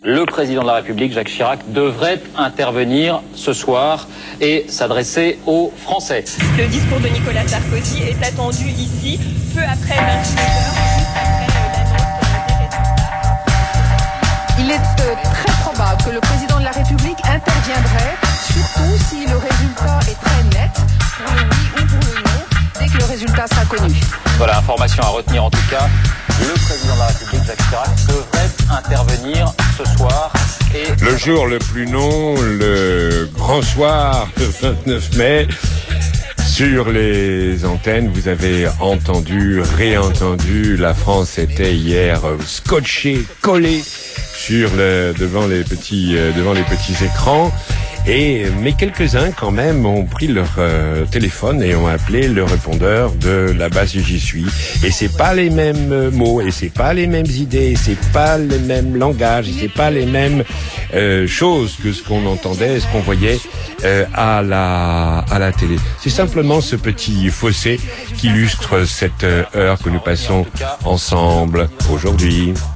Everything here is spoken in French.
Le président de la République, Jacques Chirac, devrait intervenir ce soir et s'adresser aux Français. Le discours de Nicolas Sarkozy est attendu ici, peu après 28 heures, juste après l'annonce des résultats. Il est très probable que le président de la République interviendrait, surtout si le résultat est très net, pour le oui ou pour le non, dès que le résultat sera connu. Voilà, information à retenir en tout cas. Le président de la République, Jacques Chirac, devrait intervenir ce soir. Et le jour le plus long, le grand soir, le 29 mai, sur les antennes, vous avez entendu, réentendu, la France était hier scotchée, collée devant les petits écrans. Mais quelques-uns quand même ont pris leur téléphone et ont appelé le répondeur de la base du J'y suis. Et c'est pas les mêmes mots, et c'est pas les mêmes idées, et c'est pas les mêmes langages, et c'est pas les mêmes choses que ce qu'on entendait, ce qu'on voyait à la télé. C'est simplement ce petit fossé qui illustre cette heure que nous passons ensemble aujourd'hui.